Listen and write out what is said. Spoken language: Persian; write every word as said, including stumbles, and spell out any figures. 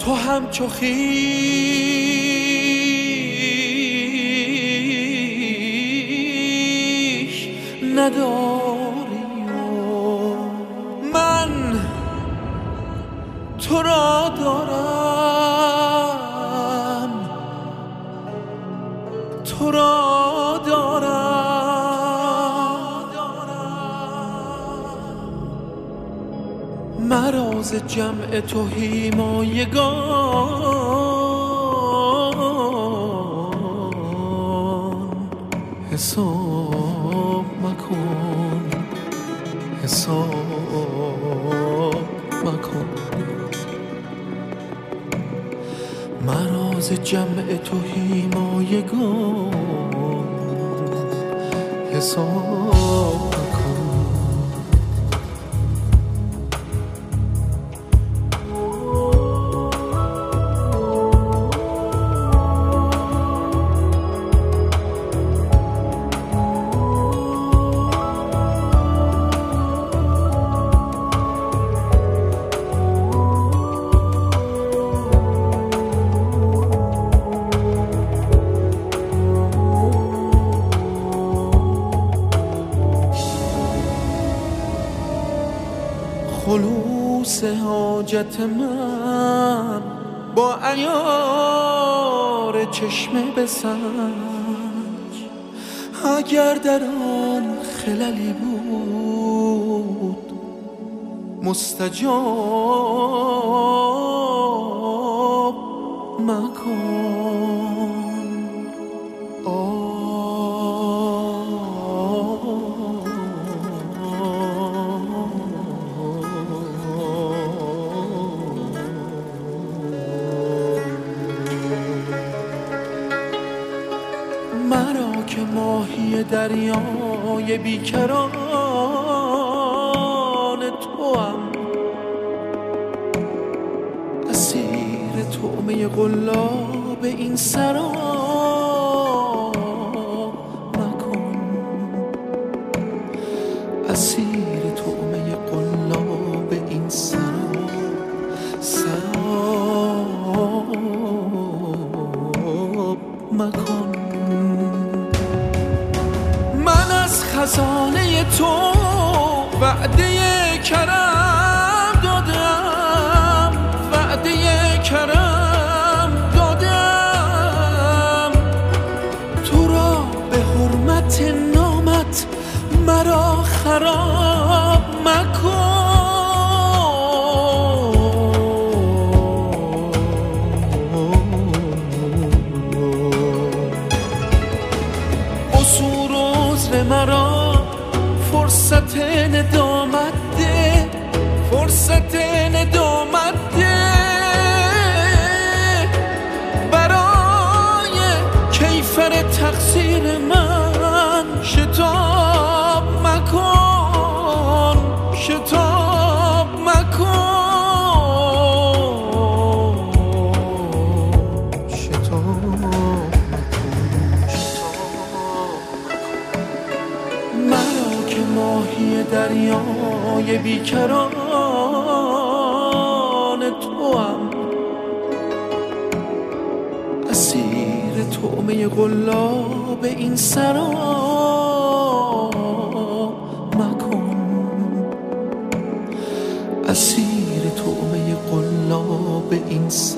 تو همچو خویش نداری و من تو را دارم، تو را دارم. مرا ز جمع تو حیمایگان حساب مکن، حساب مکن. مرا ز جمع تو حیمایگان حساب مکن. خلوص حاجت من با عیار چشمه بسنج، اگر در آن خللی بود مستجاب مکن. مرا که ماهی دریای بیکران توام، اسیر طعمه قلاب این سراب مکن، اسیر طعمه قلاب این سراب سراب مکن. خزانه تو وعده کرم دادم، وعده کرم دادم. تو را به حرمت نامت مرا خراب مکن. قصور و عذر مرا فرصت ندامت ده، فرصت ندامت ده. برای کیفر تقصیر من شتاب مکن، شتاب مکن، شتاب ماهی دریای بیکران توام، اسیر طعمه قلاب این سراب مکن، اسیر طعمه قلاب این سراب.